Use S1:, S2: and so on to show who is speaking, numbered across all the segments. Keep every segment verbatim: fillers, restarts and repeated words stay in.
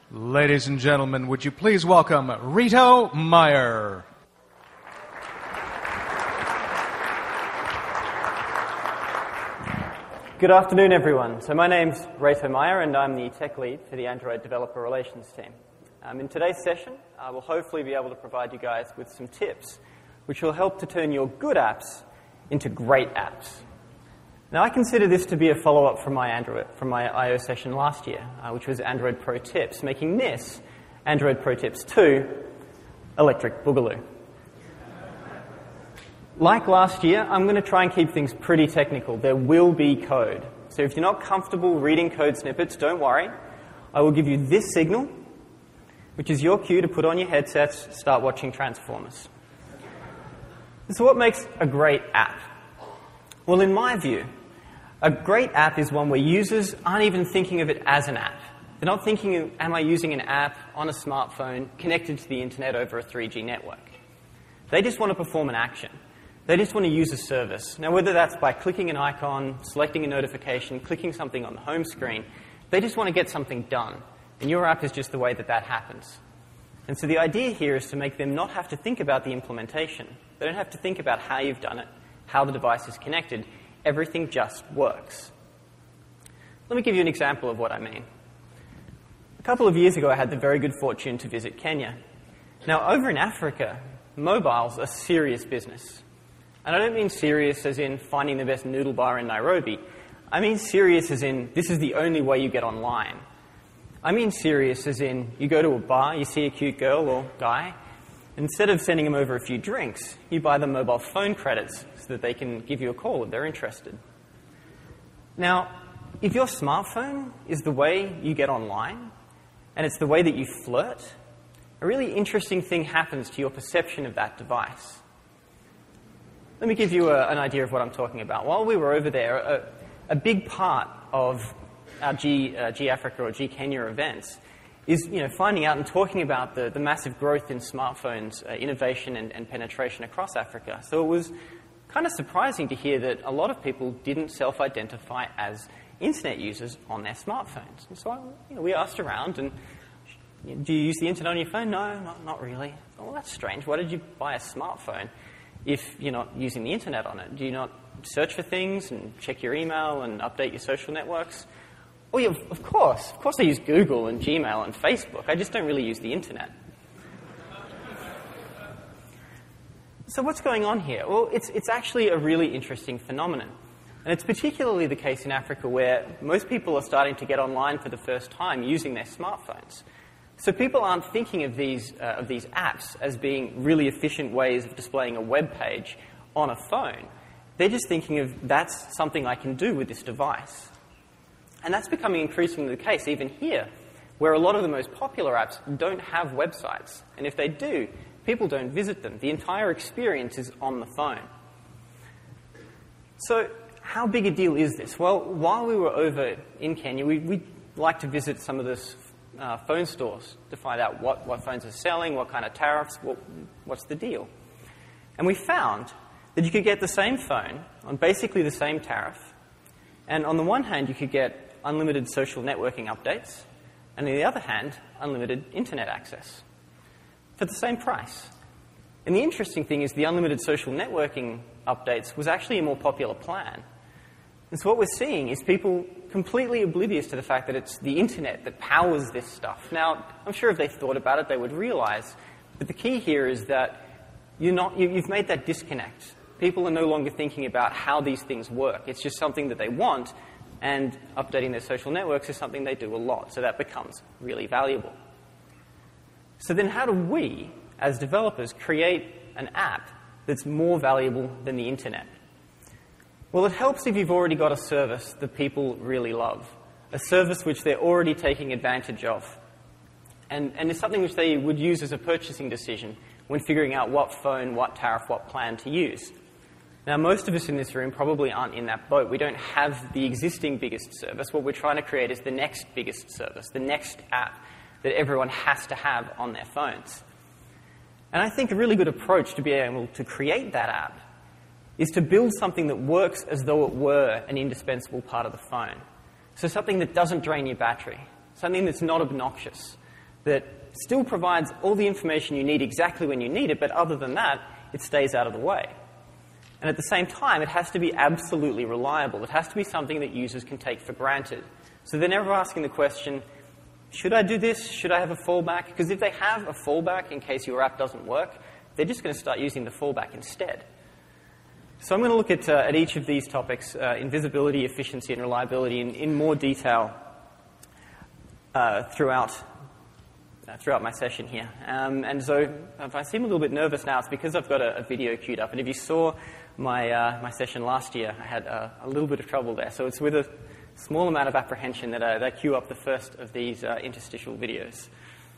S1: Ladies and gentlemen, would you please welcome Reto Meyer.
S2: Good afternoon, everyone. So my name's Reto Meyer, and I'm the tech lead for the Android Developer Relations team. Um, in today's session, I will hopefully be able to provide you guys with some tips which will help to turn your good apps into great apps. Now, I consider this to be a follow-up from my Android, from my I O session last year, uh, which was Android Pro Tips, making this Android Pro Tips two, Electric Boogaloo. Like last year, I'm going to try and keep things pretty technical. There will be code. So if you're not comfortable reading code snippets, don't worry. I will give you this signal, which is your cue to put on your headsets, start watching Transformers. So what makes a great app? Well, in my view, a great app is one where users aren't even thinking of it as an app. They're not thinking, of, am I using an app on a smartphone connected to the internet over a three G network? They just want to perform an action. They just want to use a service. Now, whether that's by clicking an icon, selecting a notification, clicking something on the home screen, they just want to get something done. And your app is just the way that that happens. And so the idea here is to make them not have to think about the implementation. They don't have to think about how you've done it, how the device is connected. Everything just works. Let me give you an example of what I mean. A couple of years ago, I had the very good fortune to visit Kenya. Now, over in Africa, mobiles are serious business. And I don't mean serious as in finding the best noodle bar in Nairobi. I mean serious as in this is the only way you get online. I mean serious as in you go to a bar, you see a cute girl or guy, and instead of sending them over a few drinks, you buy them mobile phone credits so that they can give you a call if they're interested. Now, if your smartphone is the way you get online, and it's the way that you flirt, a really interesting thing happens to your perception of that device. Let me give you a, an idea of what I'm talking about. While we were over there, a, a big part of our G, uh, G Africa or G Kenya events is you know, finding out and talking about the, the massive growth in smartphones, uh, innovation and, and penetration across Africa. So it was kind of surprising to hear that a lot of people didn't self-identify as internet users on their smartphones. And so I, you know, we asked around, and do you use the internet on your phone? No, not, not really. Oh, well, that's strange. Why did you buy a smartphone if you're not using the internet on it? Do you not search for things and check your email and update your social networks? Oh, yeah, of course. Of course I use Google and Gmail and Facebook. I just don't really use the internet. So what's going on here? Well, it's, it's actually a really interesting phenomenon. And it's particularly the case in Africa where most people are starting to get online for the first time using their smartphones. So people aren't thinking of these, uh, of these apps as being really efficient ways of displaying a web page on a phone. They're just thinking of that's something I can do with this device. And that's becoming increasingly the case even here, where a lot of the most popular apps don't have websites. And if they do, people don't visit them. The entire experience is on the phone. So how big a deal is this? Well, while we were over in Kenya, we, we like to visit some of the uh, phone stores to find out what, what phones are selling, what kind of tariffs, what, what's the deal. And we found that you could get the same phone on basically the same tariff. And on the one hand, you could get unlimited social networking updates, and on the other hand, unlimited internet access for the same price. And the interesting thing is the unlimited social networking updates was actually a more popular plan. And so what we're seeing is people completely oblivious to the fact that it's the internet that powers this stuff. Now, I'm sure if they thought about it, they would realize, but the key here is that you're not, you, you've made that disconnect. People are no longer thinking about how these things work. It's just something that they want, and updating their social networks is something they do a lot, so that becomes really valuable. So then how do we, as developers, create an app that's more valuable than the internet? Well, it helps if you've already got a service that people really love, a service which they're already taking advantage of, and, and it's something which they would use as a purchasing decision when figuring out what phone, what tariff, what plan to use. Now, most of us in this room probably aren't in that boat. We don't have the existing biggest service. What we're trying to create is the next biggest service, the next app that everyone has to have on their phones. And I think a really good approach to be able to create that app is to build something that works as though it were an indispensable part of the phone. So something that doesn't drain your battery, something that's not obnoxious, that still provides all the information you need exactly when you need it, but other than that, it stays out of the way. And at the same time, it has to be absolutely reliable. It has to be something that users can take for granted. So they're never asking the question, should I do this? Should I have a fallback? Because if they have a fallback in case your app doesn't work, they're just going to start using the fallback instead. So I'm going to look at, uh, at each of these topics, uh, invisibility, efficiency, and reliability, in, in more detail uh, throughout, uh, throughout my session here. Um, and so if I seem a little bit nervous now, it's because I've got a, a video queued up. And if you saw my, uh, my session last year, I had uh, a little bit of trouble there. So it's with a small amount of apprehension that I, that I queue up the first of these uh, interstitial videos.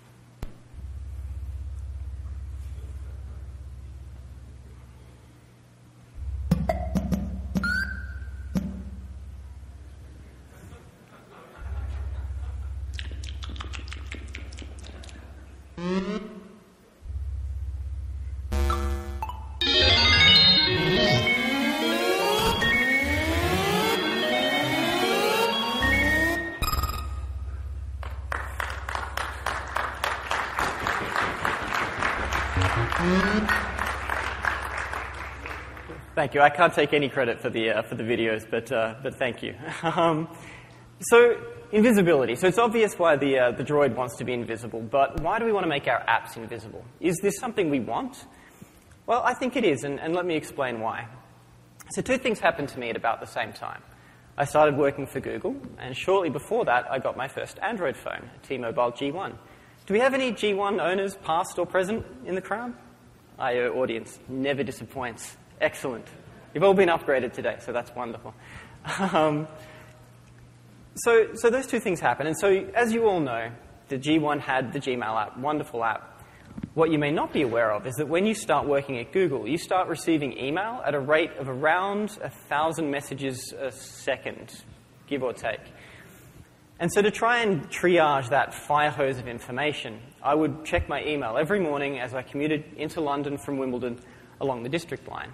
S2: Thank you. I can't take any credit for the uh, for the videos, but uh, but thank you. um, so invisibility. So it's obvious why the uh, the Droid wants to be invisible, but why do we want to make our apps invisible? Is this something we want? Well, I think it is, and, and let me explain why. So two things happened to me at about the same time. I started working for Google, and shortly before that, I got my first Android phone, a T-Mobile G one. Do we have any G one owners, past or present, in the crowd? I O audience never disappoints. Excellent. You've all been upgraded today, so that's wonderful. Um, so, so those two things happen. And so, as you all know, the G one had the Gmail app, wonderful app. What you may not be aware of is that when you start working at Google, you start receiving email at a rate of around one thousand messages a second, give or take. And so to try and triage that fire hose of information, I would check my email every morning as I commuted into London from Wimbledon along the district line.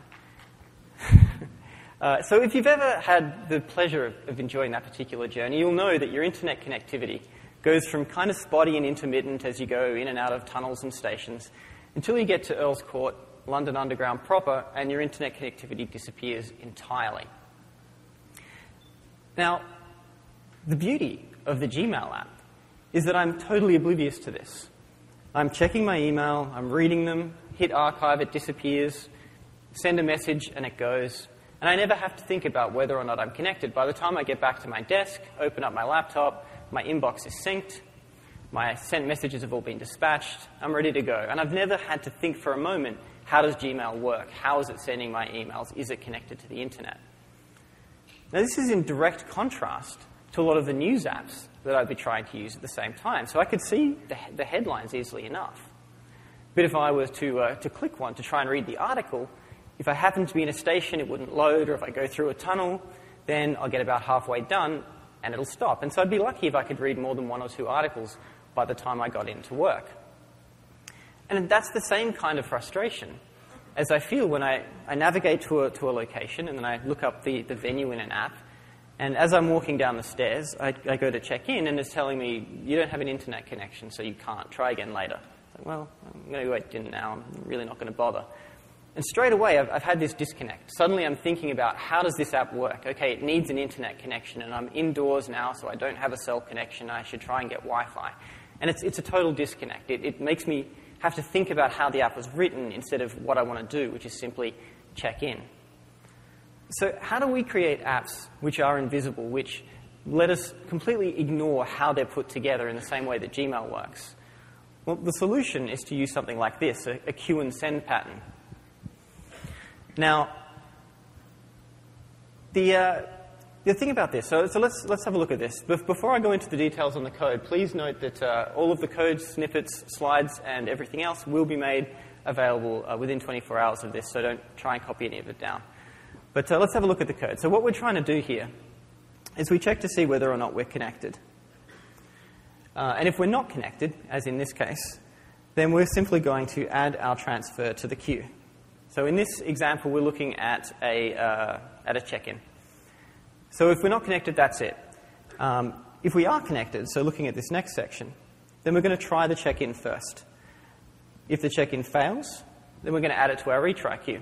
S2: uh, so if you've ever had the pleasure of, of enjoying that particular journey, you'll know that your internet connectivity goes from kind of spotty and intermittent as you go in and out of tunnels and stations until you get to Earl's Court, London Underground proper, and your internet connectivity disappears entirely. Now, the beauty of the Gmail app is that I'm totally oblivious to this. I'm checking my email, I'm reading them, hit archive, it disappears, send a message, and it goes. And I never have to think about whether or not I'm connected. By the time I get back to my desk, open up my laptop, my inbox is synced, my sent messages have all been dispatched, I'm ready to go. And I've never had to think for a moment, how does Gmail work? How is it sending my emails? Is it connected to the internet? Now, this is in direct contrast to a lot of the news apps that I'd be trying to use at the same time. So I could see the, the headlines easily enough. But if I was to, uh, to click one to try and read the article, if I happen to be in a station, it wouldn't load, or if I go through a tunnel, then I'll get about halfway done, and it'll stop. And so I'd be lucky if I could read more than one or two articles by the time I got into work. And that's the same kind of frustration as I feel when I, I navigate to a, to a location, and then I look up the, the venue in an app, and as I'm walking down the stairs, I, I go to check in, and it's telling me, you don't have an internet connection, so you can't. Try again later. Like, well, I'm going to go eat dinner now. I'm really not going to bother. And straight away, I've, I've had this disconnect. Suddenly, I'm thinking about, how does this app work? Okay, it needs an internet connection, and I'm indoors now, so I don't have a cell connection. I should try and get Wi-Fi. And it's, it's a total disconnect. It, it makes me have to think about how the app was written instead of what I want to do, which is simply check in. So how do we create apps which are invisible, which let us completely ignore how they're put together in the same way that Gmail works? Well, the solution is to use something like this, a, a queue and send pattern. Now, the, uh, the thing about this, so, so let's, let's have a look at this. Before I go into the details on the code, please note that uh, all of the code, snippets, slides, and everything else will be made available uh, within twenty-four hours of this, so don't try and copy any of it down. But uh, let's have a look at the code. So what we're trying to do here is we check to see whether or not we're connected. Uh, and if we're not connected, as in this case, then we're simply going to add our transfer to the queue. So in this example, we're looking at a, uh, at a check-in. So if we're not connected, that's it. Um, if we are connected, so looking at this next section, then we're going to try the check-in first. If the check-in fails, then we're going to add it to our retry queue.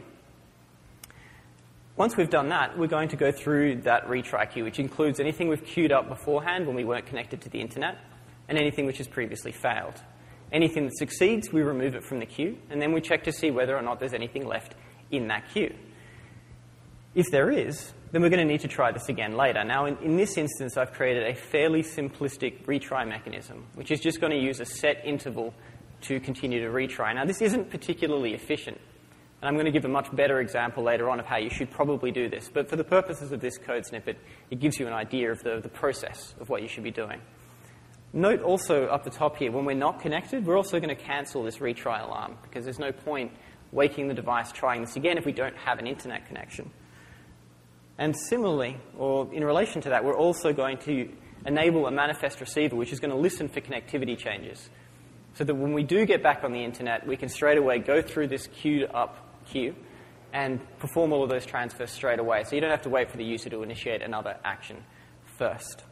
S2: Once we've done that, we're going to go through that retry queue, which includes anything we've queued up beforehand when we weren't connected to the internet, and anything which has previously failed. Anything that succeeds, we remove it from the queue, and then we check to see whether or not there's anything left in that queue. If there is, then we're going to need to try this again later. Now, in, in this instance, I've created a fairly simplistic retry mechanism, which is just going to use a set interval to continue to retry. Now, this isn't particularly efficient, and I'm going to give a much better example later on of how you should probably do this. But for the purposes of this code snippet, it gives you an idea of the, the process of what you should be doing. Note also up the top here, when we're not connected, we're also going to cancel this retry alarm, because there's no point waking the device trying this again if we don't have an internet connection. And similarly, or in relation to that, we're also going to enable a manifest receiver, which is going to listen for connectivity changes, so that when we do get back on the internet, we can straight away go through this queued up queue and perform all of those transfers straight away. So you don't have to wait for the user to initiate another action first.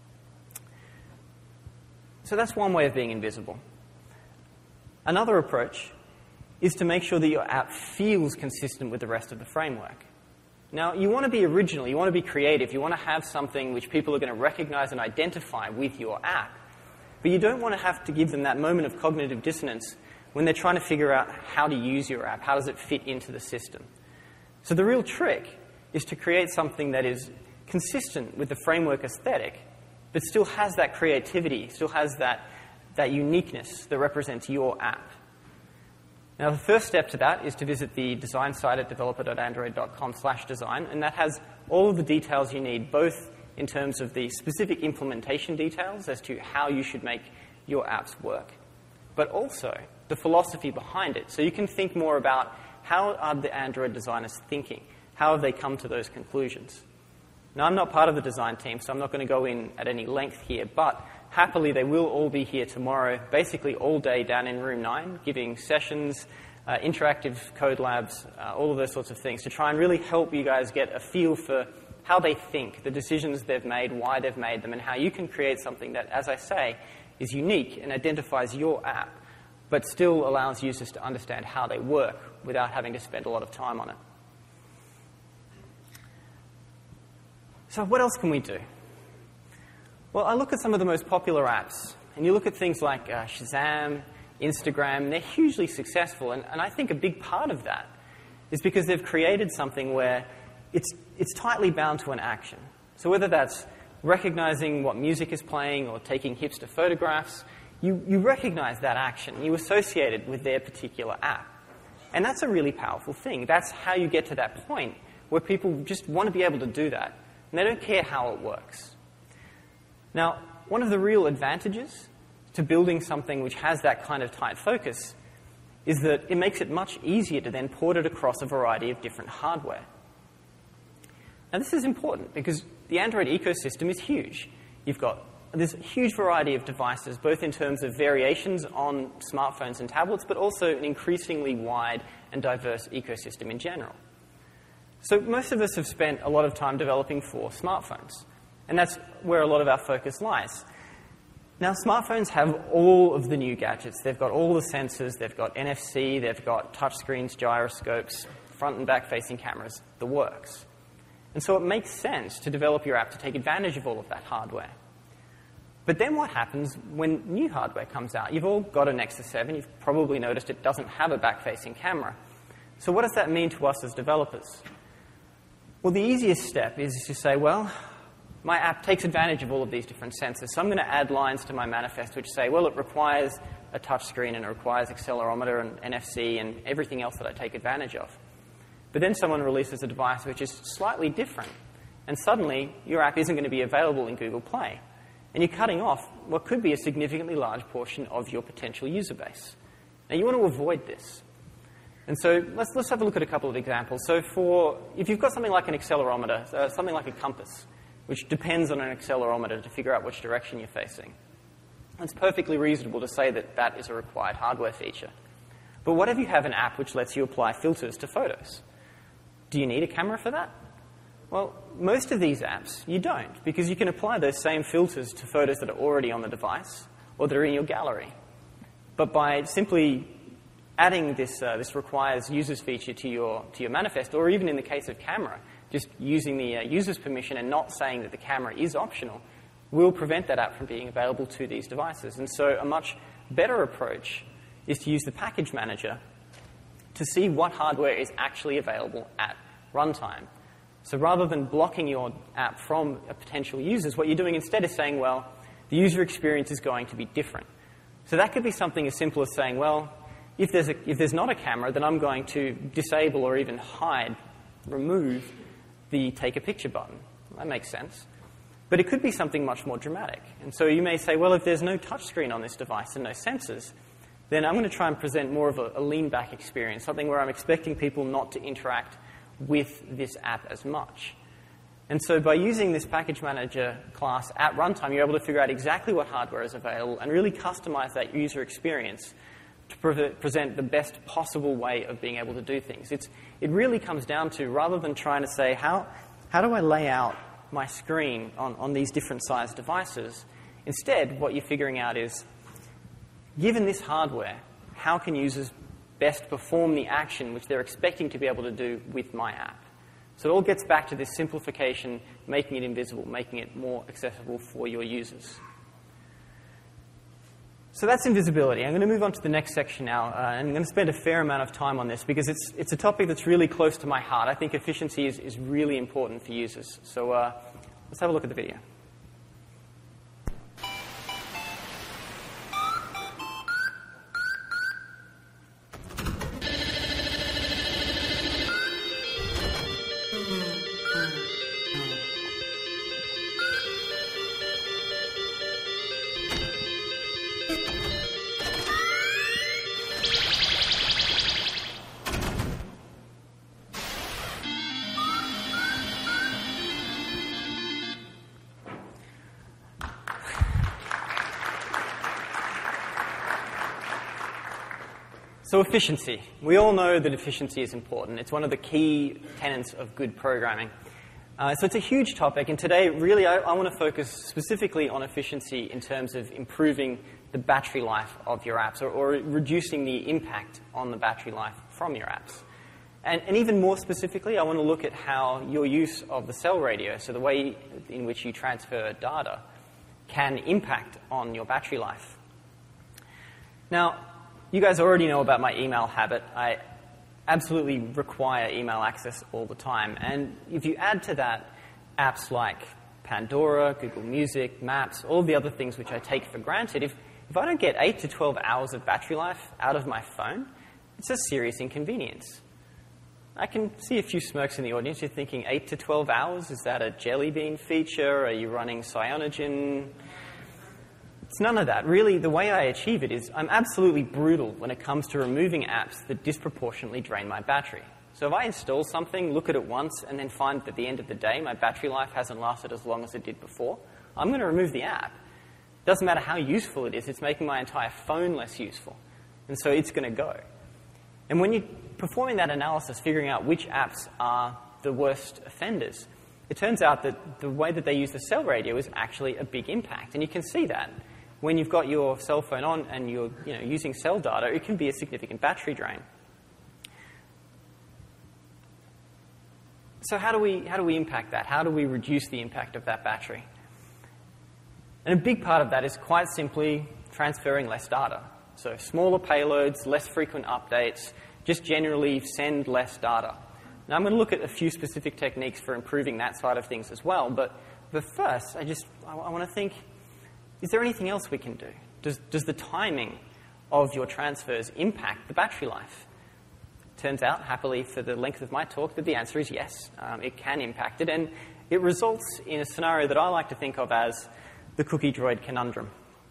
S2: So that's one way of being invisible. Another approach is to make sure that your app feels consistent with the rest of the framework. Now, you want to be original, you want to be creative, you want to have something which people are going to recognize and identify with your app. But you don't want to have to give them that moment of cognitive dissonance when they're trying to figure out how to use your app, how does it fit into the system. So the real trick is to create something that is consistent with the framework aesthetic, but still has that creativity, still has that, that uniqueness that represents your app. Now, the first step to that is to visit the design site at developer dot android dot com slash design, and that has all of the details you need, both in terms of the specific implementation details as to how you should make your apps work, but also the philosophy behind it. So you can think more about how are the Android designers thinking? How have they come to those conclusions? Now, I'm not part of the design team, so I'm not going to go in at any length here, but happily they will all be here tomorrow, basically all day down in room nine, giving sessions, uh, interactive code labs, uh, all of those sorts of things to try and really help you guys get a feel for how they think, the decisions they've made, why they've made them, and how you can create something that, as I say, is unique and identifies your app, but still allows users to understand how they work without having to spend a lot of time on it. So what else can we do? Well, I look at some of the most popular apps, and you look at things like uh, Shazam, Instagram, they're hugely successful, and, and I think a big part of that is because they've created something where it's, it's tightly bound to an action. So whether that's recognizing what music is playing or taking hipster photographs, you, you recognize that action. You associate it with their particular app. And that's a really powerful thing. That's how you get to that point where people just want to be able to do that, and they don't care how it works. Now, one of the real advantages to building something which has that kind of tight focus is that it makes it much easier to then port it across a variety of different hardware. Now, this is important because the Android ecosystem is huge. You've got this huge variety of devices, both in terms of variations on smartphones and tablets, but also an increasingly wide and diverse ecosystem in general. So most of us have spent a lot of time developing for smartphones, and that's where a lot of our focus lies. Now, smartphones have all of the new gadgets. They've got all the sensors. They've got N F C. They've got touchscreens, gyroscopes, front and back-facing cameras, the works. And so it makes sense to develop your app to take advantage of all of that hardware. But then what happens when new hardware comes out? You've all got a Nexus seven. You've probably noticed it doesn't have a back-facing camera. So what does that mean to us as developers? Well, the easiest step is to say, well, my app takes advantage of all of these different sensors, so I'm going to add lines to my manifest which say, well, it requires a touch screen and it requires accelerometer and N F C and everything else that I take advantage of. But then someone releases a device which is slightly different, and suddenly your app isn't going to be available in Google Play. And you're cutting off what could be a significantly large portion of your potential user base. Now, you want to avoid this. And so let's, let's have a look at a couple of examples. So for, if you've got something like an accelerometer, uh, something like a compass, which depends on an accelerometer to figure out which direction you're facing, it's perfectly reasonable to say that that is a required hardware feature. But what if you have an app which lets you apply filters to photos? Do you need a camera for that? Well, most of these apps, you don't, because you can apply those same filters to photos that are already on the device, or that are in your gallery. But by simply adding this, uh, this requires users feature to your, to your manifest, or even in the case of camera, just using the uh, user's permission and not saying that the camera is optional, will prevent that app from being available to these devices. And so a much better approach is to use the package manager to see what hardware is actually available at runtime. So rather than blocking your app from potential users, what you're doing instead is saying, well, the user experience is going to be different. So that could be something as simple as saying, well, if there's, a, if there's not a camera, then I'm going to disable or even hide, remove the take a picture button. That makes sense. But it could be something much more dramatic. And so you may say, well, if there's no touchscreen on this device and no sensors, then I'm going to try and present more of a, a lean-back experience, something where I'm expecting people not to interact with this app as much. And so by using this package manager class at runtime, you're able to figure out exactly what hardware is available and really customize that user experience to pre- present the best possible way of being able to do things. It's, it really comes down to, rather than trying to say, how, how do I lay out my screen on, on these different sized devices, instead what you're figuring out is, given this hardware, how can users best perform the action which they're expecting to be able to do with my app? So it all gets back to this simplification, making it invisible, making it more accessible for your users. So that's invisibility. I'm going to move on to the next section now, uh, and I'm going to spend a fair amount of time on this because it's, it's a topic that's really close to my heart. I think efficiency is, is really important for users. So uh, let's have a look at the video. So efficiency. We all know that efficiency is important. It's one of the key tenets of good programming. Uh, so it's a huge topic, and today, really, I, I want to focus specifically on efficiency in terms of improving the battery life of your apps, or, or reducing the impact on the battery life from your apps. And, and even more specifically, I want to look at how your use of the cell radio, so the way in which you transfer data, can impact on your battery life. Now, you guys already know about my email habit. I absolutely require email access all the time. And if you add to that apps like Pandora, Google Music, Maps, all the other things which I take for granted, if, if I don't get eight to twelve hours of battery life out of my phone, it's a serious inconvenience. I can see a few smirks in the audience. You're thinking, eight to twelve hours? Is that a Jelly Bean feature? Are you running Cyanogen? It's none of that. Really, the way I achieve it is I'm absolutely brutal when it comes to removing apps that disproportionately drain my battery. So if I install something, look at it once, and then find that at the end of the day my battery life hasn't lasted as long as it did before, I'm going to remove the app. It doesn't matter how useful it is. It's making my entire phone less useful. And so it's going to go. And when you're performing that analysis, figuring out which apps are the worst offenders, it turns out that the way that they use the cell radio is actually a big impact. And you can see that. When you've got your cell phone on and you're you know, using cell data, it can be a significant battery drain. So how do we, how do we impact that? How do we reduce the impact of that battery? And a big part of that is quite simply transferring less data. So smaller payloads, less frequent updates, just generally send less data. Now I'm going to look at a few specific techniques for improving that side of things as well, but, but first I just I, I want to think, is there anything else we can do? Does, does the timing of your transfers impact the battery life? Turns out, happily for the length of my talk, that the answer is yes. Um, it can impact it, and it results in a scenario that I like to think of as the cookie droid conundrum.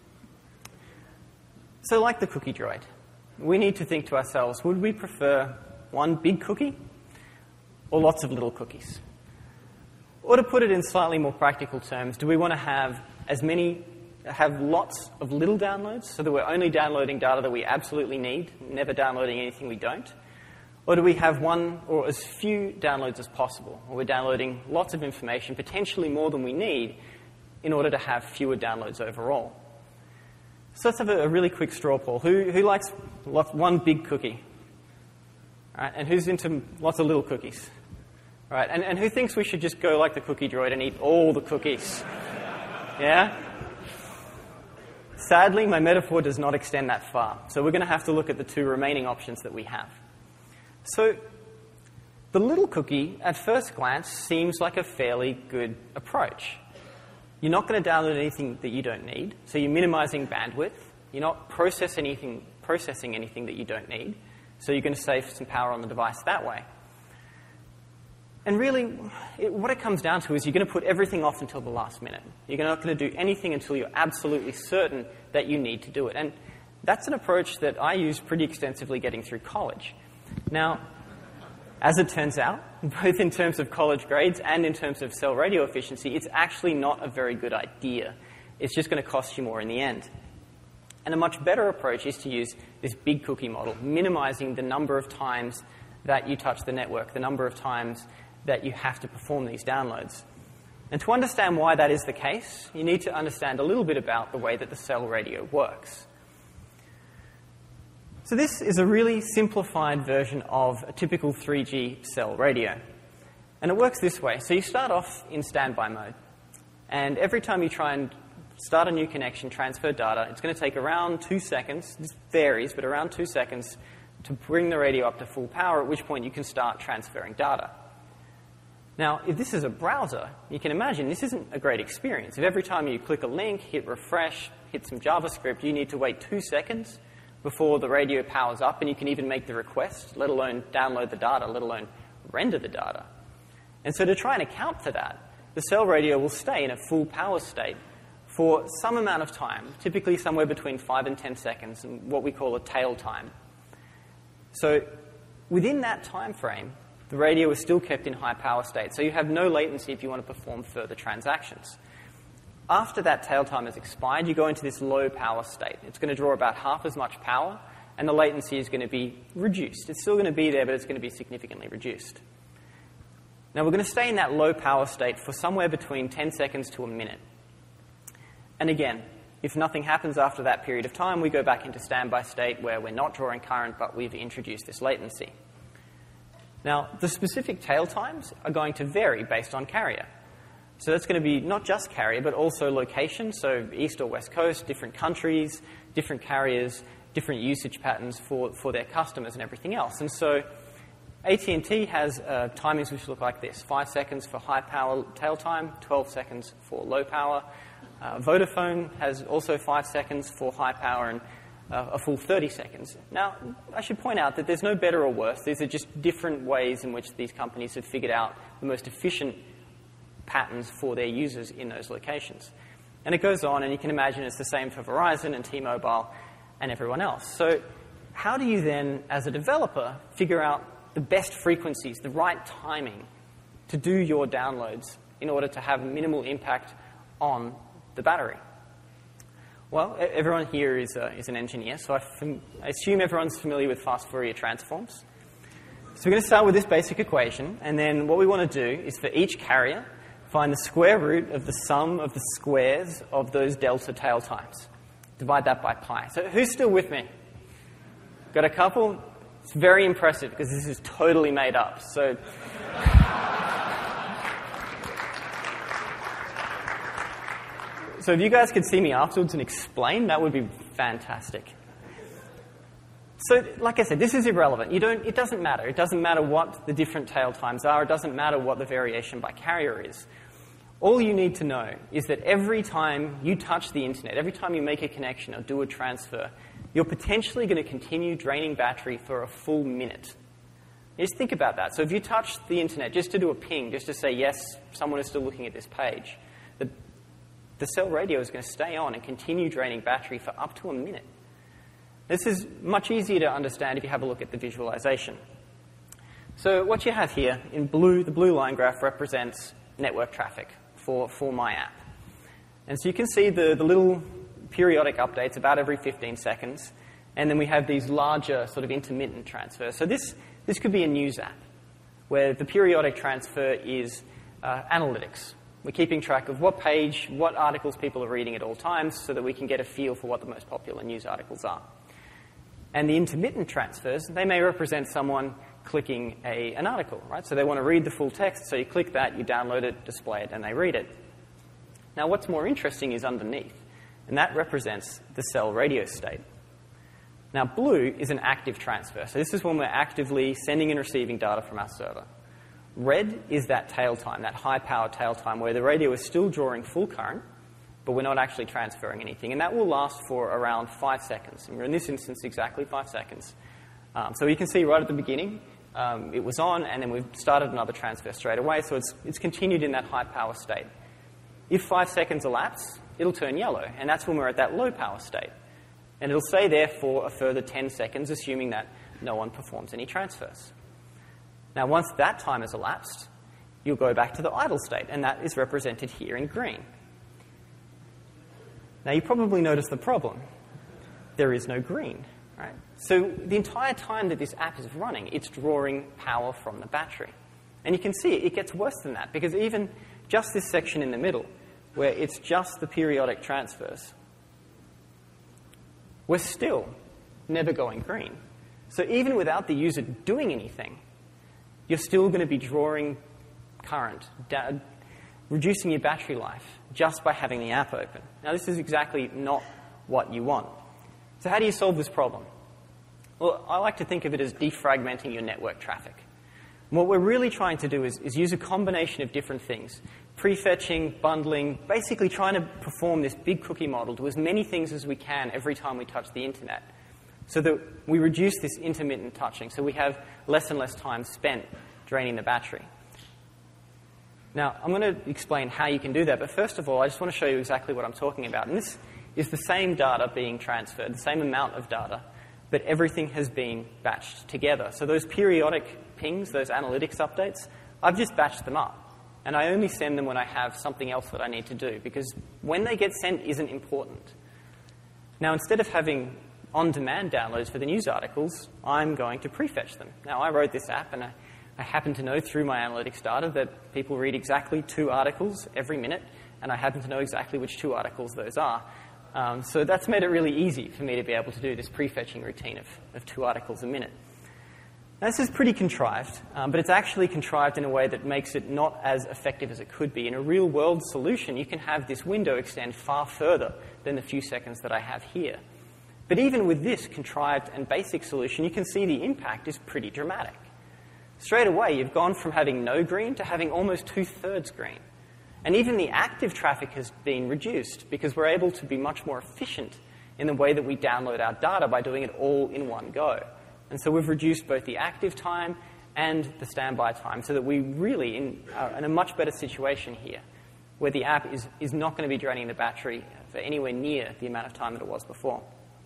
S2: So like the cookie droid, we need to think to ourselves, would we prefer one big cookie or lots of little cookies? Or to put it in slightly more practical terms, do we want to have as many have lots of little downloads so that we're only downloading data that we absolutely need, never downloading anything we don't? Or do we have one or as few downloads as possible, or we're downloading lots of information, potentially more than we need, in order to have fewer downloads overall? So let's have a, a really quick straw poll. Who, who likes lots, one big cookie? All right, and who's into lots of little cookies? All right, and, and who thinks we should just go like the cookie droid and eat all the cookies? Yeah? Sadly, my metaphor does not extend that far. So we're going to have to look at the two remaining options that we have. So the little cookie, at first glance, seems like a fairly good approach. You're not going to download anything that you don't need, so you're minimizing bandwidth. You're not process anything, processing anything that you don't need, so you're going to save some power on the device that way. And really, it, what it comes down to is you're going to put everything off until the last minute. You're not going to do anything until you're absolutely certain that you need to do it. And that's an approach that I used pretty extensively getting through college. Now, as it turns out, both in terms of college grades and in terms of cell radio efficiency, it's actually not a very good idea. It's just going to cost you more in the end. And a much better approach is to use this big cookie model, minimizing the number of times that you touch the network, the number of times that you have to perform these downloads. And to understand why that is the case, you need to understand a little bit about the way that the cell radio works. So this is a really simplified version of a typical three G cell radio. And it works this way. So you start off in standby mode. And every time you try and start a new connection, transfer data, it's going to take around two seconds. This varies, but around two seconds to bring the radio up to full power, at which point you can start transferring data. Now, if this is a browser, you can imagine this isn't a great experience. If every time you click a link, hit refresh, hit some JavaScript, you need to wait two seconds before the radio powers up, and you can even make the request, let alone download the data, let alone render the data. And so to try and account for that, the cell radio will stay in a full power state for some amount of time, typically somewhere between five and ten seconds, and what we call a tail time. So within that time frame, the radio is still kept in high power state, so you have no latency if you want to perform further transactions. After that tail time has expired, you go into this low power state. It's going to draw about half as much power, and the latency is going to be reduced. It's still going to be there, but it's going to be significantly reduced. Now, we're going to stay in that low power state for somewhere between ten seconds to a minute. And again, if nothing happens after that period of time, we go back into standby state where we're not drawing current, but we've introduced this latency. Now, the specific tail times are going to vary based on carrier. So that's going to be not just carrier, but also location, so east or west coast, different countries, different carriers, different usage patterns for, for their customers and everything else. And so A T and T has uh, timings which look like this: five seconds for high power tail time, twelve seconds for low power. Uh, Vodafone has also five seconds for high power and uh, a full thirty seconds. Now, I should point out that there's no better or worse. These are just different ways in which these companies have figured out the most efficient patterns for their users in those locations. And it goes on, and you can imagine it's the same for Verizon and T-Mobile and everyone else. So how do you then, as a developer, figure out the best frequencies, the right timing to do your downloads in order to have minimal impact on the battery? Well, everyone here is, uh, is an engineer, so I, fam- I assume everyone's familiar with fast Fourier transforms. So we're going to start with this basic equation, and then what we want to do is for each carrier, find the square root of the sum of the squares of those delta tail times. Divide that by pi. So who's still with me? Got a couple? It's very impressive because this is totally made up. So So if you guys could see me afterwards and explain, that would be fantastic. So, like I said, this is irrelevant. You don't, it doesn't matter. It doesn't matter what the different tail times are. It doesn't matter what the variation by carrier is. All you need to know is that every time you touch the internet, every time you make a connection or do a transfer, you're potentially going to continue draining battery for a full minute. Just think about that. So if you touch the internet just to do a ping, just to say, yes, someone is still looking at this page, the, the cell radio is going to stay on and continue draining battery for up to a minute. This is much easier to understand if you have a look at the visualization. So what you have here in blue, the blue line graph represents network traffic for, for my app. And so you can see the, the little periodic updates about every fifteen seconds. And then we have these larger sort of intermittent transfers. So this, this could be a news app where the periodic transfer is uh, analytics. We're keeping track of what page, what articles people are reading at all times so that we can get a feel for what the most popular news articles are. And the intermittent transfers, they may represent someone clicking a, an article, right? So they want to read the full text, so you click that, you download it, display it, and they read it. Now what's more interesting is underneath, and that represents the cell radio state. Now blue is an active transfer, so this is when we're actively sending and receiving data from our server. Red is that tail time, that high-power tail time, where the radio is still drawing full current, but we're not actually transferring anything. And that will last for around five seconds. And in this instance, exactly five seconds. Um, so you can see right at the beginning, um, it was on, and then we've started another transfer straight away. So it's, it's continued in that high-power state. If five seconds elapse, it'll turn yellow, and that's when we're at that low-power state. And it'll stay there for a further ten seconds, assuming that no one performs any transfers. Now, once that time has elapsed, you'll go back to the idle state, and that is represented here in green. Now, you probably noticed the problem. There is no green, right? So the entire time that this app is running, it's drawing power from the battery. And you can see it, it gets worse than that, because even just this section in the middle, where it's just the periodic transfers, we're still never going green. So even without the user doing anything, you're still going to be drawing current, da- reducing your battery life just by having the app open. Now, this is exactly not what you want. So how do you solve this problem? Well, I like to think of it as defragmenting your network traffic. And what we're really trying to do is, is use a combination of different things. Prefetching, bundling, basically trying to perform this big cookie model, do as many things as we can every time we touch the internet, so that we reduce this intermittent touching, so we have less and less time spent draining the battery. Now, I'm going to explain how you can do that, but first of all, I just want to show you exactly what I'm talking about. And this is the same data being transferred, the same amount of data, but everything has been batched together. So those periodic pings, those analytics updates, I've just batched them up. And I only send them when I have something else that I need to do, because when they get sent isn't important. Now, instead of having on-demand downloads for the news articles, I'm going to prefetch them. Now, I wrote this app, and I, I happen to know through my analytics data that people read exactly two articles every minute, and I happen to know exactly which two articles those are. Um, so that's made it really easy for me to be able to do this prefetching routine of, of two articles a minute. Now, this is pretty contrived, um, but it's actually contrived in a way that makes it not as effective as it could be. In a real-world solution, you can have this window extend far further than the few seconds that I have here. But even with this contrived and basic solution, you can see the impact is pretty dramatic. Straight away, you've gone from having no green to having almost two-thirds green. And even the active traffic has been reduced because we're able to be much more efficient in the way that we download our data by doing it all in one go. And so we've reduced both the active time and the standby time so that we really in, are in a much better situation here, where the app is, is not going to be draining the battery for anywhere near the amount of time that it was before.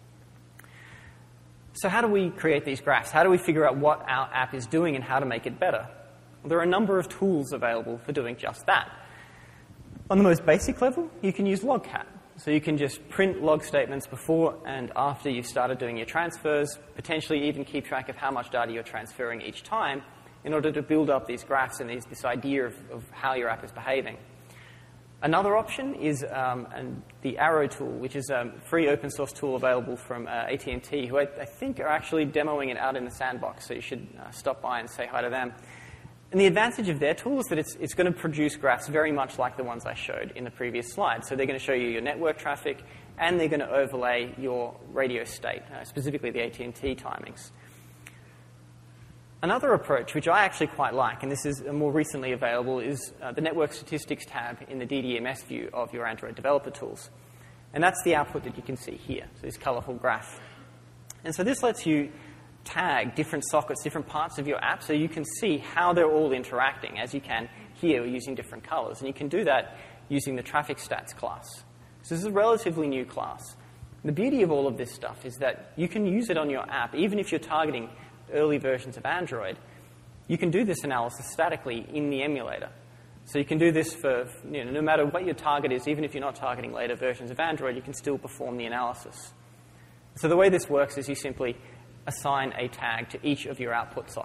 S2: So how do we create these graphs? How do we figure out what our app is doing and how to make it better? Well, there are a number of tools available for doing just that. On the most basic level, you can use Logcat. So you can just print log statements before and after you've started doing your transfers, potentially even keep track of how much data you're transferring each time in order to build up these graphs and these, this idea of, of how your app is behaving. Another option is um, and the Arrow tool, which is a free open source tool available from uh, A T and T, who I, I think are actually demoing it out in the sandbox, so you should uh, stop by and say hi to them. And the advantage of their tool is that it's, it's going to produce graphs very much like the ones I showed in the previous slide. So they're going to show you your network traffic, and they're going to overlay your radio state, uh, specifically the A T and T timings. Another approach, which I actually quite like, and this is more recently available, is uh, the Network Statistics tab in the D D M S view of your Android developer tools. And that's the output that you can see here, so this colorful graph. And so this lets you tag different sockets, different parts of your app, so you can see how they're all interacting, as you can here using different colors. And you can do that using the traffic stats class. So this is a relatively new class. The beauty of all of this stuff is that you can use it on your app, even if you're targeting early versions of Android. You can do this analysis statically in the emulator. So you can do this for, you know, no matter what your target is, even if you're not targeting later versions of Android, you can still perform the analysis. So the way this works is you simply assign a tag to each of your output sockets.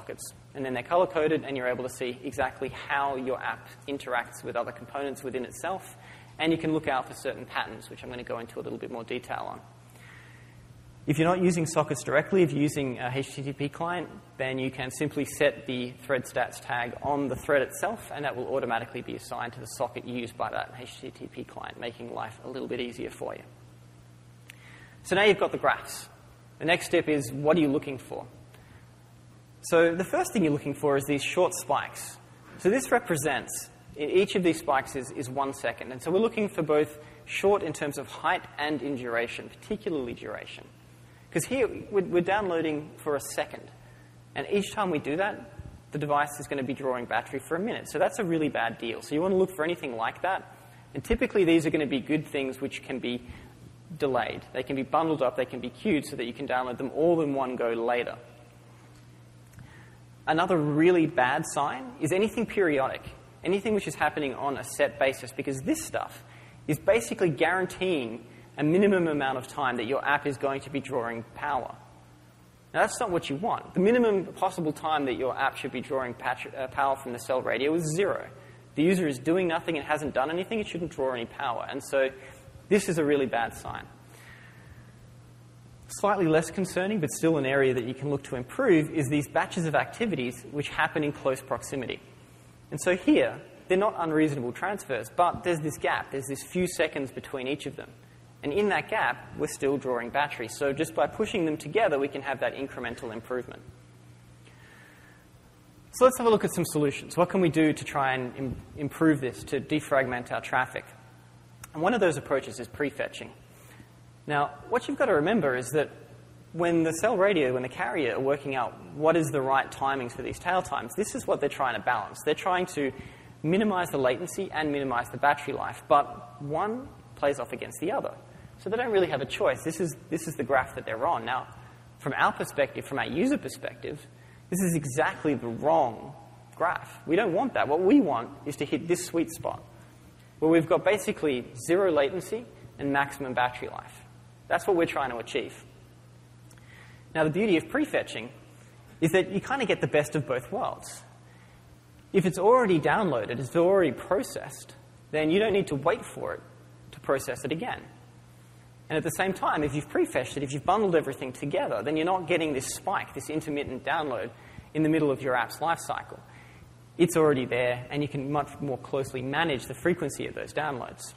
S2: And then they're color-coded, and you're able to see exactly how your app interacts with other components within itself. And you can look out for certain patterns, which I'm going to go into a little bit more detail on. If you're not using sockets directly, if you're using a H T T P client, then you can simply set the thread stats tag on the thread itself, and that will automatically be assigned to the socket used by that H T T P client, making life a little bit easier for you. So now you've got the graphs. The next step is, what are you looking for? So the first thing you're looking for is these short spikes. So this represents, each of these spikes is, is one second. And so we're looking for both short in terms of height and in duration, particularly duration. Because here, we're downloading for a second. And each time we do that, the device is going to be drawing battery for a minute. So that's a really bad deal. So you want to look for anything like that. And typically, these are going to be good things which can be delayed. They can be bundled up. They can be queued so that you can download them all in one go later. Another really bad sign is anything periodic, anything which is happening on a set basis, because this stuff is basically guaranteeing a minimum amount of time that your app is going to be drawing power. Now, that's not what you want. The minimum possible time that your app should be drawing power from the cell radio is zero. The user is doing nothing and hasn't done anything. It shouldn't draw any power. And so this is a really bad sign. Slightly less concerning, but still an area that you can look to improve, is these batches of activities which happen in close proximity. And so here, they're not unreasonable transfers, but there's this gap. There's this few seconds between each of them. And in that gap, we're still drawing battery. So just by pushing them together, we can have that incremental improvement. So let's have a look at some solutions. What can we do to try and im- improve this, to defragment our traffic? And one of those approaches is prefetching. Now, what you've got to remember is that when the cell radio, when the carrier are working out what is the right timings for these tail times, this is what they're trying to balance. They're trying to minimize the latency and minimize the battery life, but one plays off against the other. So they don't really have a choice. This is, this is the graph that they're on. Now, from our perspective, from our user perspective, this is exactly the wrong graph. We don't want that. What we want is to hit this sweet spot, where we've got basically zero latency and maximum battery life. That's what we're trying to achieve. Now, the beauty of prefetching is that you kind of get the best of both worlds. If it's already downloaded, it's already processed, then you don't need to wait for it to process it again. And at the same time, if you've prefetched it, if you've bundled everything together, then you're not getting this spike, this intermittent download in the middle of your app's lifecycle. It's already there, and you can much more closely manage the frequency of those downloads.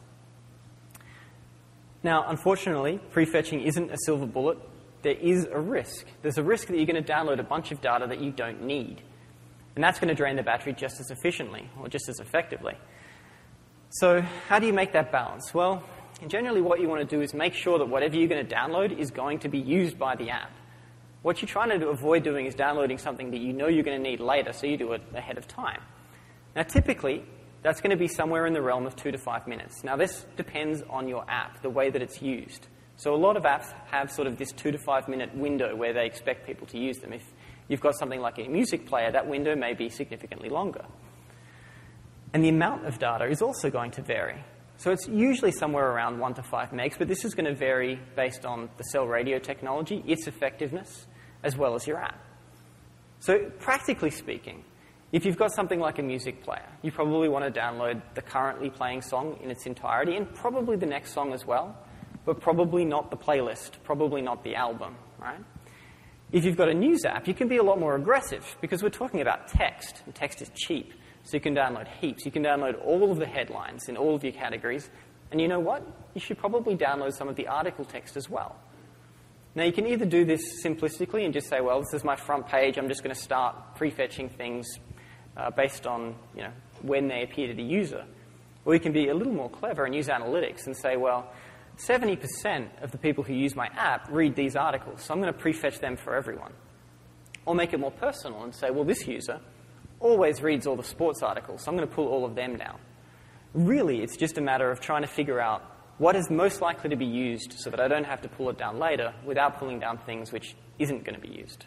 S2: Now, unfortunately, prefetching isn't a silver bullet. There is a risk. There's a risk that you're going to download a bunch of data that you don't need. And that's going to drain the battery just as efficiently, or just as effectively. So how do you make that balance? Well, generally what you want to do is make sure that whatever you're going to download is going to be used by the app. What you're trying to avoid doing is downloading something that you know you're going to need later, so you do it ahead of time. Now, typically, that's going to be somewhere in the realm of two to five minutes. Now, this depends on your app, the way that it's used. So a lot of apps have sort of this two to five minute window where they expect people to use them. If you've got something like a music player, that window may be significantly longer. And the amount of data is also going to vary. So it's usually somewhere around one to five megs, but this is going to vary based on the cell radio technology, its effectiveness, as well as your app. So practically speaking, if you've got something like a music player, you probably want to download the currently playing song in its entirety, and probably the next song as well, but probably not the playlist, probably not the album, right? If you've got a news app, you can be a lot more aggressive, because we're talking about text, and text is cheap. So you can download heaps. You can download all of the headlines in all of your categories. And you know what? You should probably download some of the article text as well. Now, you can either do this simplistically and just say, well, this is my front page. I'm just going to start prefetching things uh, based on, you know, when they appear to the user. Or you can be a little more clever and use analytics and say, well, seventy percent of the people who use my app read these articles, so I'm going to prefetch them for everyone. Or make it more personal and say, well, this user always reads all the sports articles, so I'm going to pull all of them down. Really, it's just a matter of trying to figure out what is most likely to be used so that I don't have to pull it down later without pulling down things which isn't going to be used.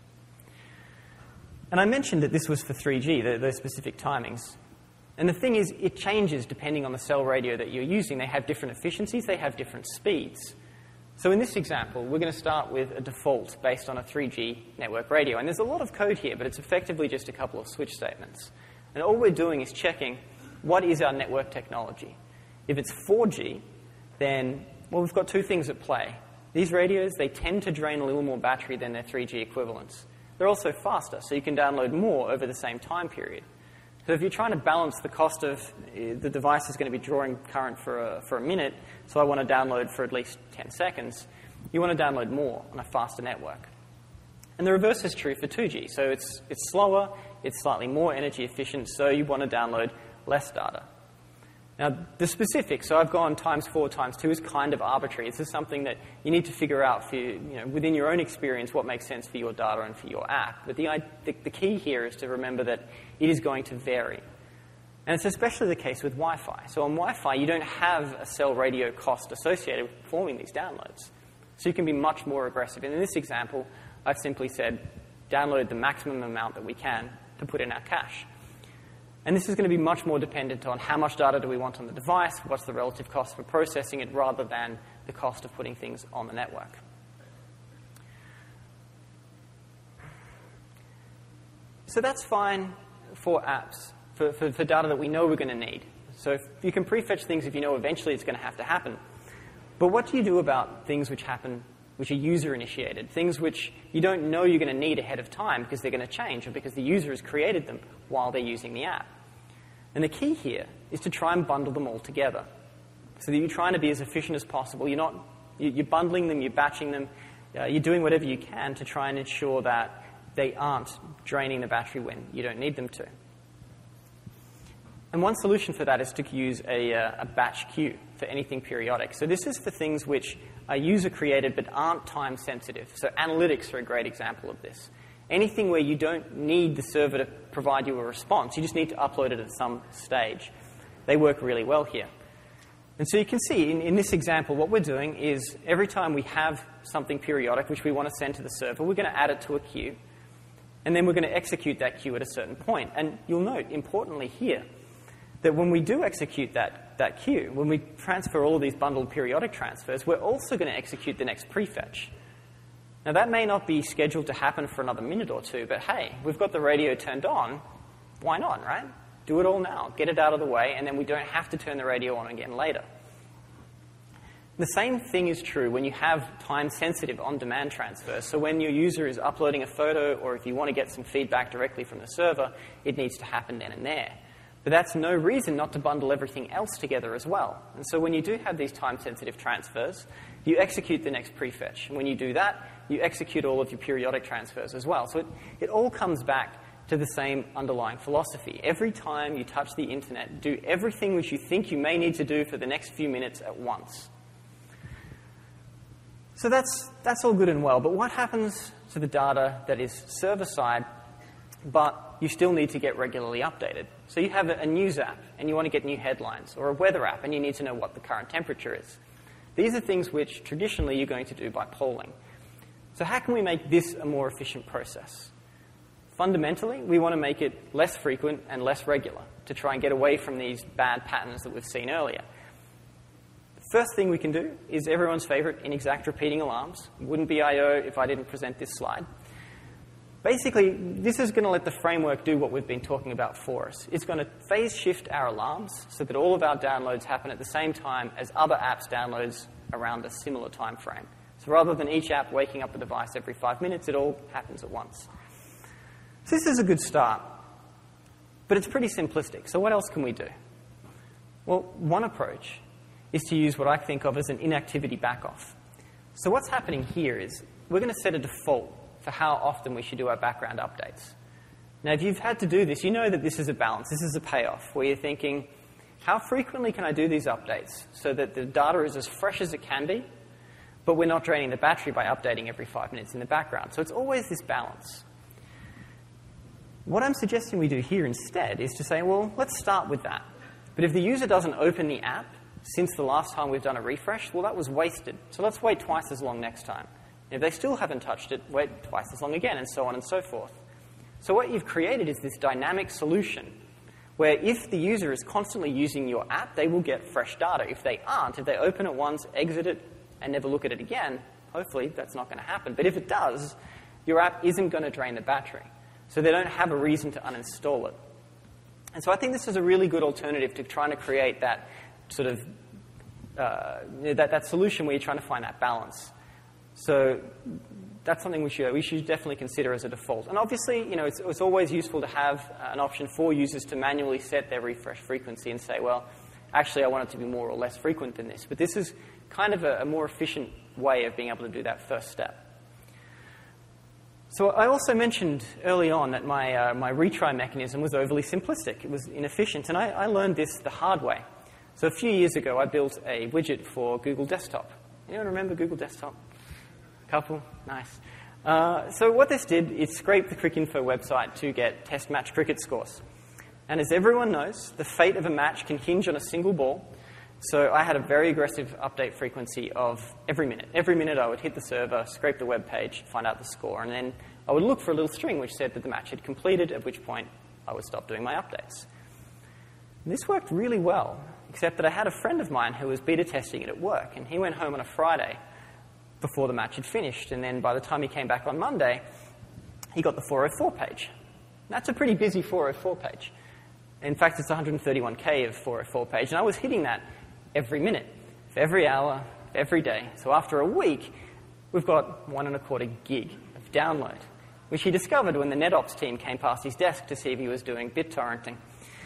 S2: And I mentioned that this was for three G, those specific timings. And the thing is, it changes depending on the cell radio that you're using. They have different efficiencies, they have different speeds. So in this example, we're going to start with a default based on a three G network radio. And there's a lot of code here, but it's effectively just a couple of switch statements. And all we're doing is checking what is our network technology. If it's four G, then, well, we've got two things at play. These radios, they tend to drain a little more battery than their three G equivalents. They're also faster, so you can download more over the same time period. So if you're trying to balance the cost of the device is going to be drawing current for a, for a minute, so I want to download for at least ten seconds, you want to download more on a faster network. And the reverse is true for two G. So it's, it's slower, it's slightly more energy efficient, so you want to download less data. Now, the specifics, so I've gone times four, times two, is kind of arbitrary. This is something that you need to figure out for you, you know, within your own experience what makes sense for your data and for your app. But the, the, the key here is to remember that it is going to vary. And it's especially the case with Wi-Fi. So on Wi-Fi, you don't have a cell radio cost associated with performing these downloads. So you can be much more aggressive. And in this example, I've simply said, download the maximum amount that we can to put in our cache. And this is going to be much more dependent on how much data do we want on the device, what's the relative cost for processing it, rather than the cost of putting things on the network. So that's fine for apps, for, for, for data that we know we're going to need. So if you can prefetch things if you know eventually it's going to have to happen. But what do you do about things which happen, which are user-initiated, things which you don't know you're going to need ahead of time because they're going to change or because the user has created them while they're using the app? And the key here is to try and bundle them all together so that you're trying to be as efficient as possible. You're not, you're bundling them, you're batching them, uh, you're doing whatever you can to try and ensure that they aren't draining the battery when you don't need them to. And one solution for that is to use a, uh, a batch queue for anything periodic. So this is for things which are user-created but aren't time-sensitive. So analytics are a great example of this. Anything where you don't need the server to provide you a response, you just need to upload it at some stage. They work really well here. And so you can see in, in this example, what we're doing is every time we have something periodic which we want to send to the server, we're going to add it to a queue. And then we're going to execute that queue at a certain point. And you'll note, importantly here, that when we do execute that, that queue, when we transfer all of these bundled periodic transfers, we're also going to execute the next prefetch. Now, that may not be scheduled to happen for another minute or two, but hey, we've got the radio turned on. Why not, right? Do it all now. Get it out of the way, and then we don't have to turn the radio on again later. The same thing is true when you have time-sensitive on-demand transfers. So when your user is uploading a photo, or if you want to get some feedback directly from the server, it needs to happen then and there. But that's no reason not to bundle everything else together as well. And so when you do have these time-sensitive transfers, you execute the next prefetch. And when you do that, you execute all of your periodic transfers as well. So it, it all comes back to the same underlying philosophy. Every time you touch the internet, do everything which you think you may need to do for the next few minutes at once. So that's, that's all good and well. But what happens to the data that is server-side, but you still need to get regularly updated? So you have a, a news app, and you want to get new headlines, or a weather app, and you need to know what the current temperature is. These are things which traditionally you're going to do by polling. So how can we make this a more efficient process? Fundamentally, we want to make it less frequent and less regular to try and get away from these bad patterns that we've seen earlier. The first thing we can do is everyone's favorite inexact repeating alarms. It wouldn't be I O if I didn't present this slide. Basically, this is going to let the framework do what we've been talking about for us. It's going to phase shift our alarms so that all of our downloads happen at the same time as other apps' downloads around a similar time frame. So rather than each app waking up the device every five minutes, it all happens at once. So this is a good start, but it's pretty simplistic. So what else can we do? Well, one approach is to use what I think of as an inactivity backoff. So what's happening here is we're going to set a default for how often we should do our background updates. Now, if you've had to do this, you know that this is a balance. This is a payoff where you're thinking, how frequently can I do these updates so that the data is as fresh as it can be, but we're not draining the battery by updating every five minutes in the background? So it's always this balance. What I'm suggesting we do here instead is to say, well, let's start with that. But if the user doesn't open the app since the last time we've done a refresh, well, that was wasted. So let's wait twice as long next time. If they still haven't touched it, wait twice as long again, and so on and so forth. So what you've created is this dynamic solution where if the user is constantly using your app, they will get fresh data. If they aren't, if they open it once, exit it, and never look at it again, hopefully that's not going to happen. But if it does, your app isn't going to drain the battery. So they don't have a reason to uninstall it. And so I think this is a really good alternative to trying to create that sort of, uh, that, that solution where you're trying to find that balance. So that's something we should, we should definitely consider as a default. And obviously, you know, it's, it's always useful to have an option for users to manually set their refresh frequency and say, well, actually I want it to be more or less frequent than this. But this is kind of a, a more efficient way of being able to do that first step. So I also mentioned early on that my, uh, my retry mechanism was overly simplistic. It was inefficient, and I, I learned this the hard way. So a few years ago, I built a widget for Google Desktop. Anyone remember Google Desktop? Couple? Nice. Uh, so what this did, it scraped the Cricinfo website to get test match cricket scores. And as everyone knows, the fate of a match can hinge on a single ball. So I had a very aggressive update frequency of every minute. Every minute I would hit the server, scrape the web page, find out the score, and then I would look for a little string which said that the match had completed, at which point I would stop doing my updates. This worked really well, except that I had a friend of mine who was beta testing it at work, and he went home on a Friday before the match had finished, and then by the time he came back on Monday, he got the four oh four page. That's a pretty busy four oh four page. In fact, it's one hundred thirty-one K of four oh four page, and I was hitting that every minute, every hour, every day. So after a week, we've got one and a quarter gig of download, which he discovered when the NetOps team came past his desk to see if he was doing BitTorrenting.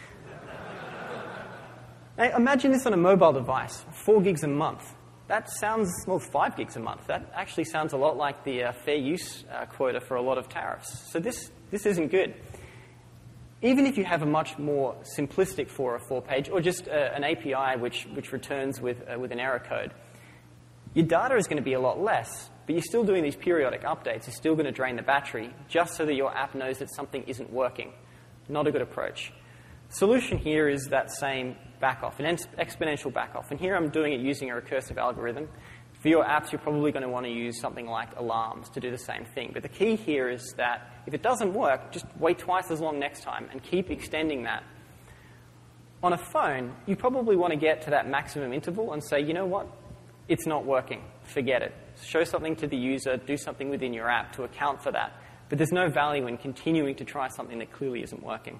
S2: Now, imagine this on a mobile device, four gigs a month. That sounds, well, five gigs a month. That actually sounds a lot like the uh, fair use uh, quota for a lot of tariffs. So this, this isn't good. Even if you have a much more simplistic four oh four page, or just uh, an A P I which, which returns with, uh, with an error code, your data is going to be a lot less, but you're still doing these periodic updates. You're still going to drain the battery just so that your app knows that something isn't working. Not a good approach. The solution here is that same backoff, an exponential backoff. And here I'm doing it using a recursive algorithm. For your apps, you're probably going to want to use something like alarms to do the same thing. But the key here is that if it doesn't work, just wait twice as long next time and keep extending that. On a phone, you probably want to get to that maximum interval and say, you know what? It's not working. Forget it. Show something to the user, do something within your app to account for that. But there's no value in continuing to try something that clearly isn't working.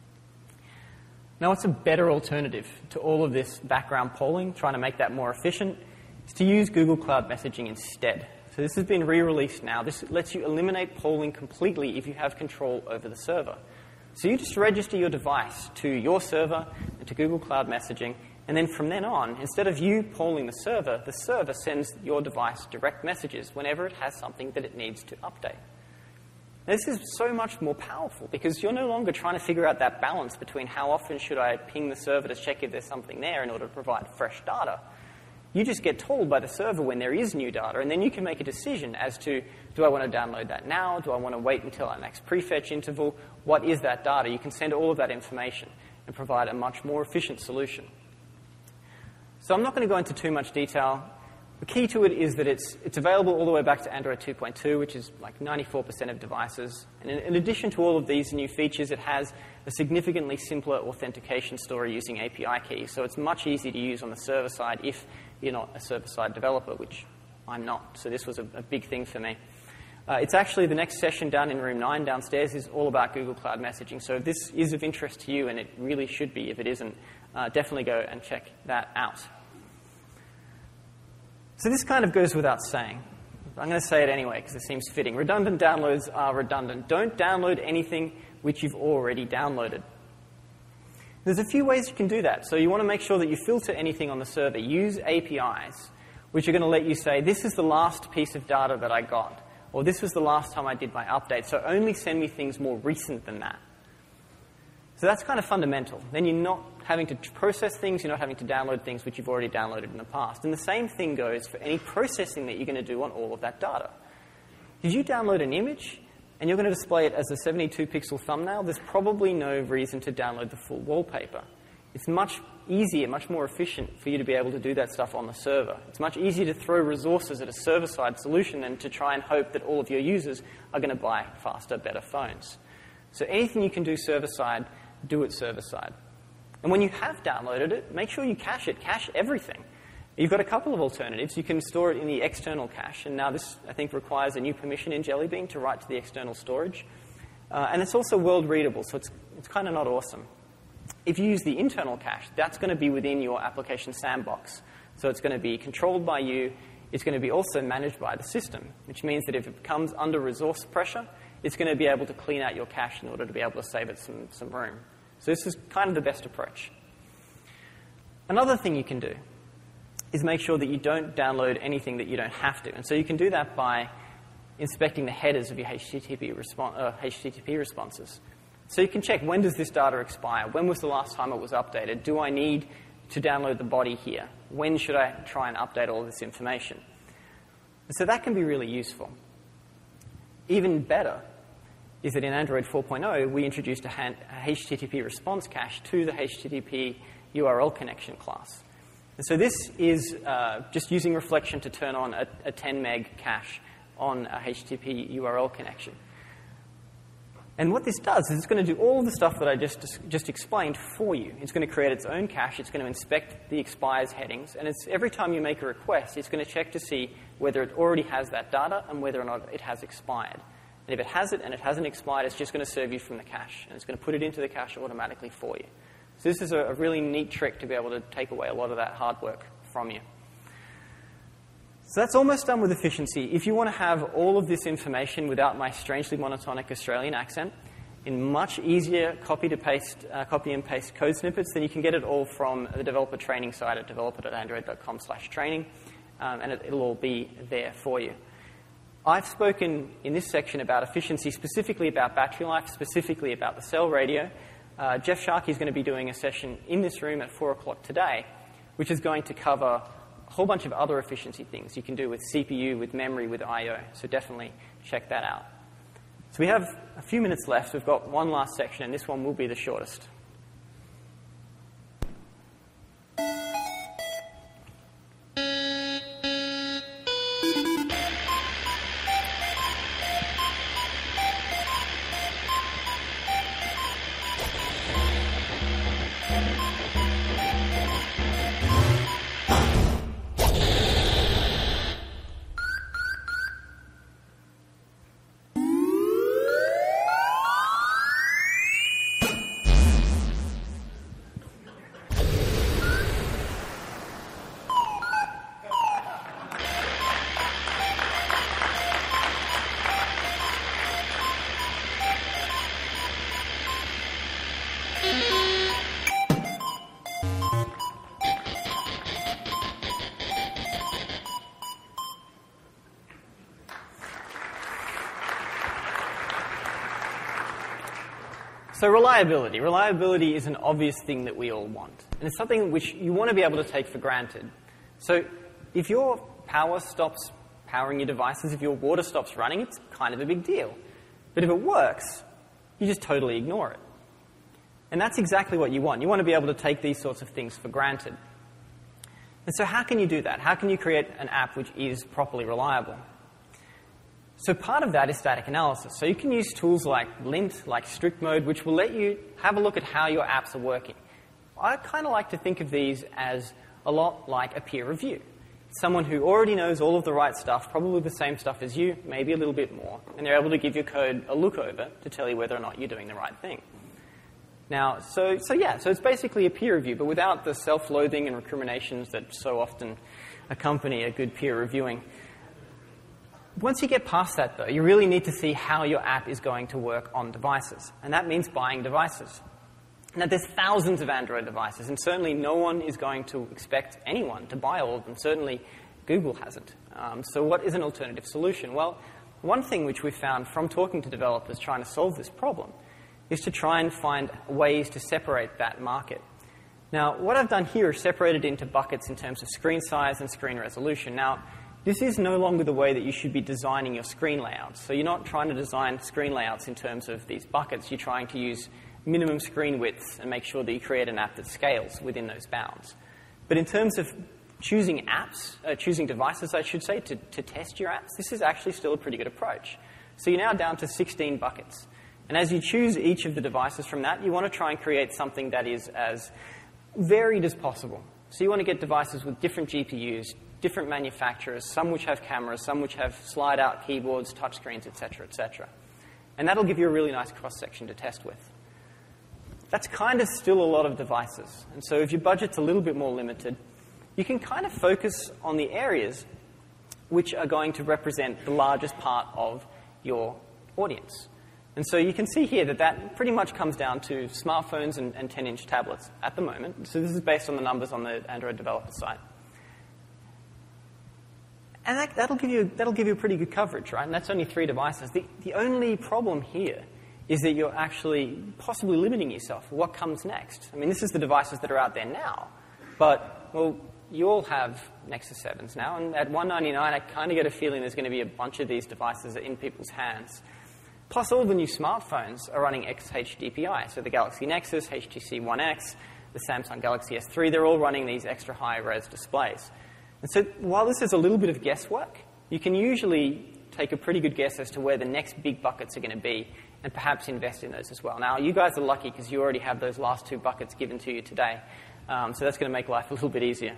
S2: Now, what's a better alternative to all of this background polling, trying to make that more efficient, is to use Google Cloud Messaging instead. So this has been re-released now. This lets you eliminate polling completely if you have control over the server. So you just register your device to your server and to Google Cloud Messaging, and then from then on, instead of you polling the server, the server sends your device direct messages whenever it has something that it needs to update. This is so much more powerful because you're no longer trying to figure out that balance between how often should I ping the server to check if there's something there in order to provide fresh data. You just get told by the server when there is new data, and then you can make a decision as to, do I want to download that now? Do I want to wait until our next prefetch interval? What is that data? You can send all of that information and provide a much more efficient solution. So I'm not going to go into too much detail. The key to it is that it's, it's available all the way back to Android two point two, which is like ninety-four percent of devices. And in, in addition to all of these new features, it has a significantly simpler authentication story using A P I keys. So it's much easier to use on the server side if you're not a server-side developer, which I'm not. So this was a, a big thing for me. Uh, it's actually the next session down in room nine downstairs is all about Google Cloud Messaging. So if this is of interest to you, and it really should be if it isn't, uh, definitely go and check that out. So this kind of goes without saying. I'm going to say it anyway because it seems fitting. Redundant downloads are redundant. Don't download anything which you've already downloaded. There's a few ways you can do that. So you want to make sure that you filter anything on the server. Use A P Is, which are going to let you say, this is the last piece of data that I got, or this was the last time I did my update, so only send me things more recent than that. So that's kind of fundamental. Then you're not having to process things, you're not having to download things which you've already downloaded in the past. And the same thing goes for any processing that you're going to do on all of that data. If you download an image and you're going to display it as a seventy-two pixel thumbnail, there's probably no reason to download the full wallpaper. It's much easier, much more efficient for you to be able to do that stuff on the server. It's much easier to throw resources at a server-side solution than to try and hope that all of your users are going to buy faster, better phones. So anything you can do server-side, do it server-side. And when you have downloaded it, make sure you cache it. Cache everything. You've got a couple of alternatives. You can store it in the external cache, and now this, I think, requires a new permission in Jelly Bean to write to the external storage. Uh, and it's also world readable, so it's, it's kind of not awesome. If you use the internal cache, that's going to be within your application sandbox. So it's going to be controlled by you. It's going to be also managed by the system, which means that if it comes under resource pressure, it's going to be able to clean out your cache in order to be able to save it some, some room. So this is kind of the best approach. Another thing you can do is make sure that you don't download anything that you don't have to. And so you can do that by inspecting the headers of your H T T P, respon- uh, H T T P responses. So you can check, when does this data expire? When was the last time it was updated? Do I need to download the body here? When should I try and update all this information? And so that can be really useful. Even better is that in Android four point oh, we introduced a, hand, a H T T P response cache to the H T T P U R L connection class. And so this is uh, just using reflection to turn on a, a ten meg cache on a H T T P U R L connection. And what this does is it's going to do all the stuff that I just, just explained for you. It's going to create its own cache. It's going to inspect the expires headings. And it's, every time you make a request, it's going to check to see whether it already has that data and whether or not it has expired. And if it has it and it hasn't expired, it's just going to serve you from the cache. And it's going to put it into the cache automatically for you. So this is a, a really neat trick to be able to take away a lot of that hard work from you. So that's almost done with efficiency. If you want to have all of this information without my strangely monotonic Australian accent in much easier copy to paste, uh, copy and paste code snippets, then you can get it all from the developer training site at developer dot android dot com slash training, um, and it, it'll all be there for you. I've spoken in this section about efficiency, specifically about battery life, specifically about the cell radio. Uh, Jeff Sharkey is going to be doing a session in this room at four o'clock today, which is going to cover a whole bunch of other efficiency things you can do with C P U, with memory, with I O. So definitely check that out. So we have a few minutes left. We've got one last section, and this one will be the shortest. So reliability. Reliability is an obvious thing that we all want. And it's something which you want to be able to take for granted. So if your power stops powering your devices, if your water stops running, it's kind of a big deal. But if it works, you just totally ignore it. And that's exactly what you want. You want to be able to take these sorts of things for granted. And so how can you do that? How can you create an app which is properly reliable? So part of that is static analysis. So you can use tools like lint, like strict mode, which will let you have a look at how your apps are working. I kind of like to think of these as a lot like a peer review. Someone who already knows all of the right stuff, probably the same stuff as you, maybe a little bit more, and they're able to give your code a look over to tell you whether or not you're doing the right thing. Now, so, so yeah, so it's basically a peer review, but without the self-loathing and recriminations that so often accompany a good peer reviewing. Once you get past that, though, you really need to see how your app is going to work on devices. And that means buying devices. Now, there's thousands of Android devices, and certainly no one is going to expect anyone to buy all of them. Certainly Google hasn't. Um, so what is an alternative solution? Well, one thing which we found from talking to developers trying to solve this problem is to try and find ways to separate that market. Now, what I've done here is separated into buckets in terms of screen size and screen resolution. Now, this is no longer the way that you should be designing your screen layouts. So you're not trying to design screen layouts in terms of these buckets. You're trying to use minimum screen widths and make sure that you create an app that scales within those bounds. But in terms of choosing apps, uh, choosing devices, I should say, to, to test your apps, this is actually still a pretty good approach. So you're now down to sixteen buckets. And as you choose each of the devices from that, you want to try and create something that is as varied as possible. So you want to get devices with different G P Us, different manufacturers, some which have cameras, some which have slide-out keyboards, touchscreens, et cetera, et cetera. And that'll give you a really nice cross-section to test with. That's kind of still a lot of devices. And so if your budget's a little bit more limited, you can kind of focus on the areas which are going to represent the largest part of your audience. And so you can see here that that pretty much comes down to smartphones and, and ten-inch tablets at the moment. So this is based on the numbers on the Android developer site. And that, that'll, give you, that'll give you pretty good coverage, right? And that's only three devices. The, the only problem here is that you're actually possibly limiting yourself. What comes next? I mean, this is the devices that are out there now. But, well, you all have Nexus sevens now. And at one ninety-nine, I kind of get a feeling there's going to be a bunch of these devices in people's hands. Plus, all the new smartphones are running X H D P I. So the Galaxy Nexus, H T C One X, the Samsung Galaxy S three, they're all running these extra high-res displays. And so while this is a little bit of guesswork, you can usually take a pretty good guess as to where the next big buckets are going to be and perhaps invest in those as well. Now, you guys are lucky because you already have those last two buckets given to you today. Um, so that's going to make life a little bit easier.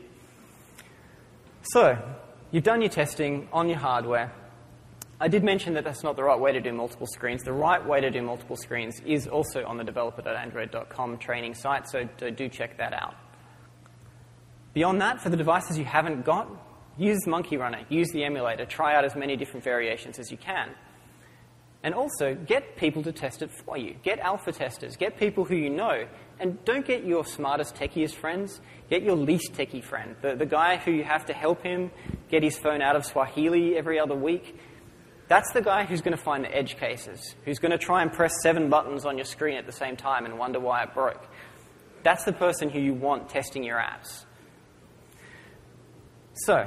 S2: So you've done your testing on your hardware. I did mention that that's not the right way to do multiple screens. The right way to do multiple screens is also on the developer dot android dot com training site, so do check that out. Beyond that, for the devices you haven't got, use Monkey Runner, use the emulator, try out as many different variations as you can. And also, get people to test it for you. Get alpha testers, get people who you know, and don't get your smartest, techiest friends, get your least techie friend, the, the guy who you have to help him get his phone out of Swahili every other week. That's the guy who's going to find the edge cases, who's going to try and press seven buttons on your screen at the same time and wonder why it broke. That's the person who you want testing your apps. So,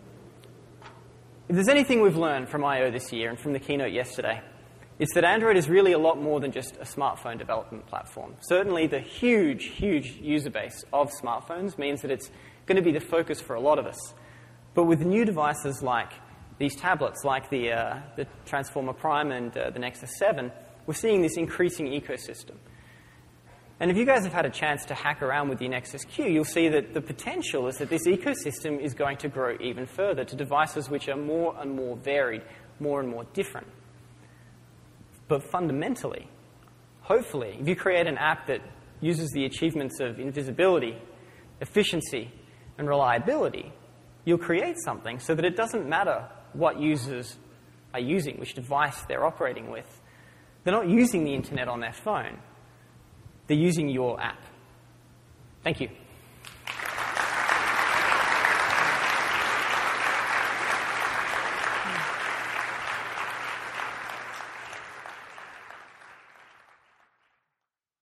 S2: if there's anything we've learned from I O this year and from the keynote yesterday, it's that Android is really a lot more than just a smartphone development platform. Certainly the huge, huge user base of smartphones means that it's going to be the focus for a lot of us. But with new devices like these tablets, like the, uh, the Transformer Prime and uh, the Nexus seven, we're seeing this increasing ecosystem. And if you guys have had a chance to hack around with your Nexus Q, you'll see that the potential is that this ecosystem is going to grow even further to devices which are more and more varied, more and more different. But fundamentally, hopefully, if you create an app that uses the achievements of invisibility, efficiency, and reliability, you'll create something so that it doesn't matter what users are using, which device they're operating with. They're not using the internet on their phone. They're using your app. Thank you.